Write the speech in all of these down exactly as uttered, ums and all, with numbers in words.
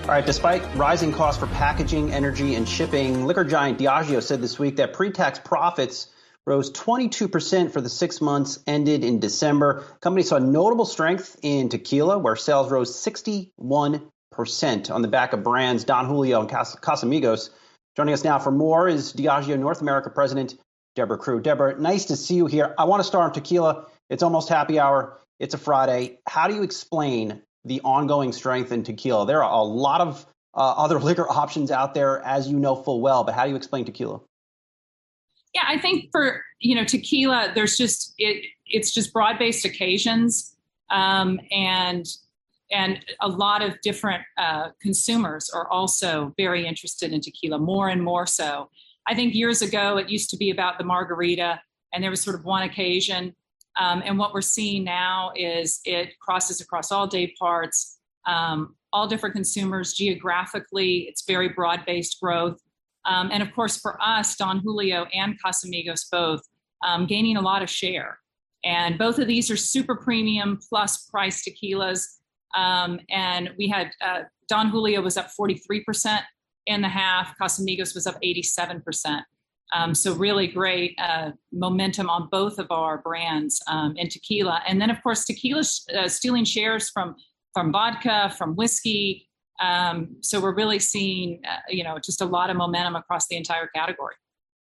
All right, despite rising costs for packaging, energy, and shipping, liquor giant Diageo said this week that pre-tax profits rose twenty-two percent for the six months ended in December. The company saw notable strength in tequila, where sales rose sixty-one percent on the back of brands Don Julio and Cas- Casamigos. Joining us now for more is Diageo North America President Debra Crew. Debra, nice to see you here. I want to start on tequila. It's almost happy hour. It's a Friday. How do you explain the ongoing strength in tequila? There are a lot of uh, other liquor options out there, as you know full well, but how do you explain tequila? Yeah, I think for, you know, tequila, there's just, it, it's just broad-based occasions um, and and a lot of different uh, consumers are also very interested in tequila, more and more so. I think years ago, it used to be about the margarita and there was sort of one occasion. Um, and what we're seeing now is it crosses across all day parts, um, all different consumers geographically. It's very broad-based growth. Um, and of course, for us, Don Julio and Casamigos both um, gaining a lot of share. And both of these are super premium plus price tequilas. Um, and we had uh, Don Julio was up forty-three percent in the half. Casamigos was up eighty-seven percent. Um, so really great uh, momentum on both of our brands um, in tequila. And then, of course, tequila uh, stealing shares from from vodka, from whiskey. Um, so we're really seeing, uh, you know, just a lot of momentum across the entire category.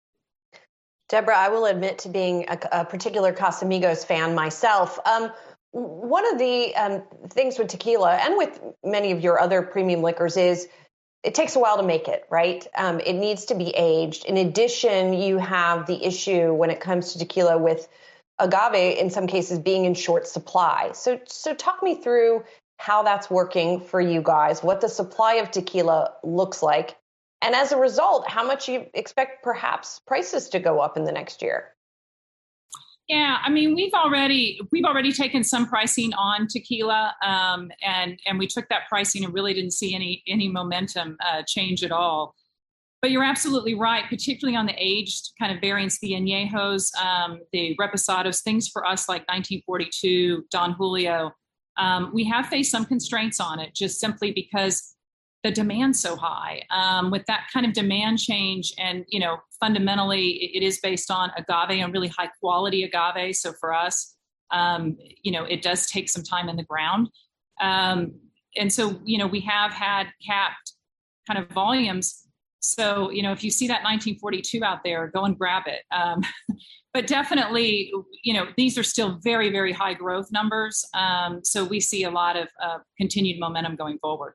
Debra, I will admit to being a, a particular Casamigos fan myself. Um, one of the um, things with tequila and with many of your other premium liquors is it takes a while to make it, right? Um, it needs to be aged. In addition, you have the issue when it comes to tequila with agave, in some cases, being in short supply. So, so talk me through how that's working for you guys, what the supply of tequila looks like, and as a result, how much you expect perhaps prices to go up in the next year. Yeah, I mean, we've already we've already taken some pricing on tequila, um, and and we took that pricing and really didn't see any any momentum uh, change at all. But you're absolutely right, particularly on the aged kind of variants, the añejos, um, the reposados, things for us like nineteen forty-two, Don Julio. Um, we have faced some constraints on it, just simply because the demand's so high. Um, with that kind of demand change, and you know, fundamentally, it is based on agave and really high quality agave. So for us, um, you know, it does take some time in the ground, um, and so you know, we have had capped kind of volumes. So you know, if you see that nineteen forty-two out there, go and grab it. Um, but definitely, you know, these are still very, very high growth numbers. Um, so we see a lot of uh, continued momentum going forward.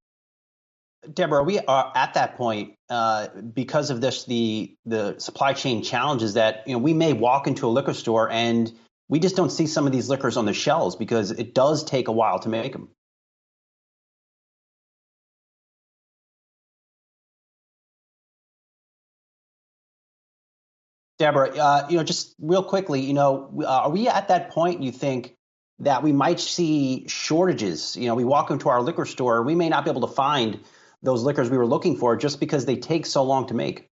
Debra, we are at that point uh, because of this, the the supply chain challenges that, you know, we may walk into a liquor store and we just don't see some of these liquors on the shelves because it does take a while to make them. Debra, uh, you know, just real quickly, you know, uh, are we at that point, you think, that we might see shortages? You know, we walk into our liquor store, we may not be able to find those liquors we were looking for just because they take so long to make.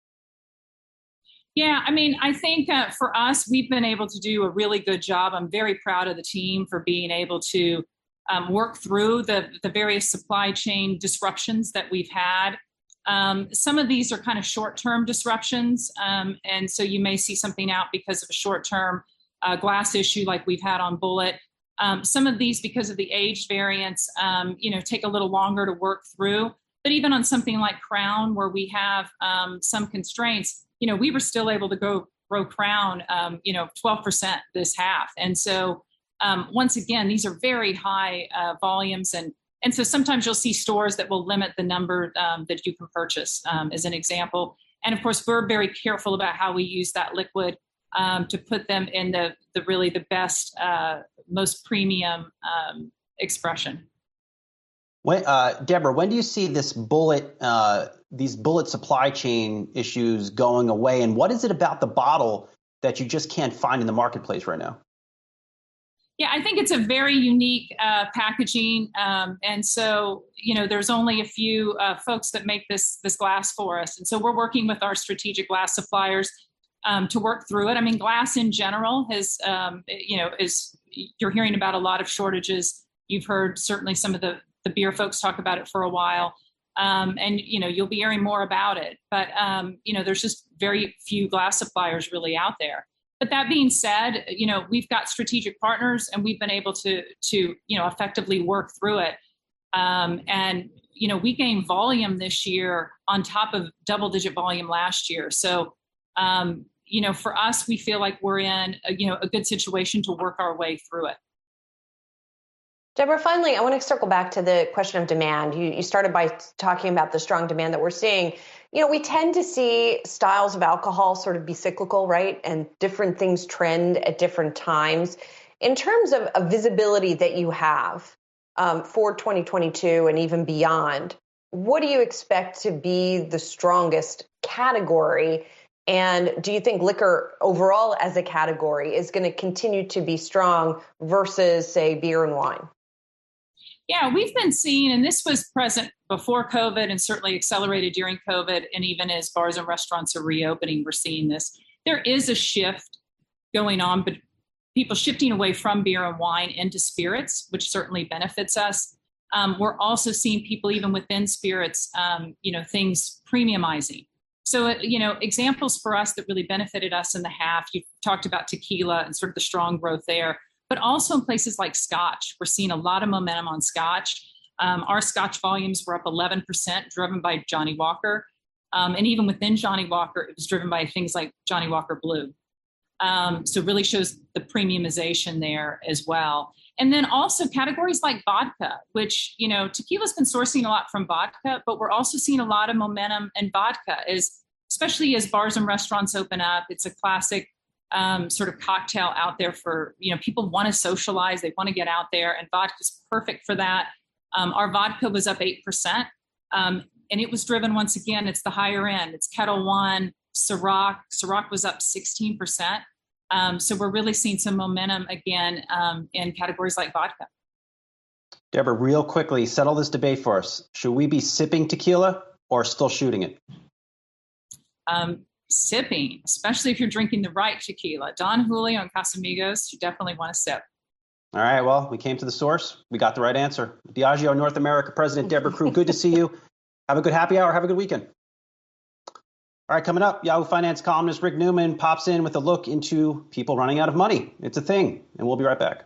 Yeah, I mean, I think uh, for us, we've been able to do a really good job. I'm very proud of the team for being able to um, work through the, the various supply chain disruptions that we've had. Um, some of these are kind of short-term disruptions, um, and so you may see something out because of a short-term uh, glass issue like we've had on Bulleit. Um, some of these, because of the aged variants, um, you know, take a little longer to work through. But even on something like Crown, where we have um, some constraints, you know, we were still able to go grow Crown, um, you know, twelve percent this half. And so, um, once again, these are very high uh, volumes. And, and so sometimes you'll see stores that will limit the number um, that you can purchase, um, as an example. And of course, we're very careful about how we use that liquid um, to put them in the, the really the best, uh, most premium um, expression. When, uh, Debra, when do you see this Bulleit, uh, these Bulleit supply chain issues going away? And what is it about the bottle that you just can't find in the marketplace right now? Yeah, I think it's a very unique uh, packaging. Um, and so, you know, there's only a few uh, folks that make this, this glass for us. And so we're working with our strategic glass suppliers um, to work through it. I mean, glass in general has, um, you know, is, you're hearing about a lot of shortages. You've heard certainly some of the the beer folks talk about it for a while. Um, and, you know, you'll be hearing more about it. But, um, you know, there's just very few glass suppliers really out there. But that being said, you know, we've got strategic partners and we've been able to, to you know, effectively work through it. Um, and, you know, we gained volume this year on top of double digit volume last year. So, um, you know, for us, we feel like we're in, a, you know, a good situation to work our way through it. Deborah, finally, I want to circle back to the question of demand. You, you started by talking about the strong demand that we're seeing. You know, we tend to see styles of alcohol sort of be cyclical, right? And different things trend at different times. In terms of a visibility that you have um, for twenty twenty-two and even beyond, what do you expect to be the strongest category? And do you think liquor overall as a category is going to continue to be strong versus, say, beer and wine? Yeah, we've been seeing, and this was present before COVID and certainly accelerated during COVID, and even as bars and restaurants are reopening, we're seeing this. There is a shift going on, but people shifting away from beer and wine into spirits, which certainly benefits us. Um, we're also seeing people even within spirits, um, you know, things premiumizing. So, uh, you know, examples for us that really benefited us in the half, you talked about tequila and sort of the strong growth there. But also in places like Scotch, we're seeing a lot of momentum on Scotch. Um, our Scotch volumes were up eleven percent, driven by Johnnie Walker. Um, and even within Johnnie Walker, it was driven by things like Johnnie Walker Blue. Um, so really shows the premiumization there as well. And then also categories like vodka, which, you know, tequila's been sourcing a lot from vodka, but we're also seeing a lot of momentum in vodka, as, especially as bars and restaurants open up. It's a classic Um, sort of cocktail out there for, you know, people want to socialize, they want to get out there, and vodka is perfect for that. Um, our vodka was up eight percent, um, and it was driven, once again, it's the higher end. It's Ketel One, Ciroc. Ciroc was up sixteen percent. Um, so we're really seeing some momentum again um, in categories like vodka. Deborah, real quickly, settle this debate for us. Should we be sipping tequila or still shooting it? Um, Sipping, especially if you're drinking the right tequila. Don Julio and Casamigos, you definitely want to sip. All right, well, we came to the source. We got the right answer. Diageo North America President Deborah Crew, good to see you. Have a good happy hour. Have a good weekend. All right, coming up, Yahoo Finance columnist Rick Newman pops in with a look into people running out of money. It's a thing, and we'll be right back.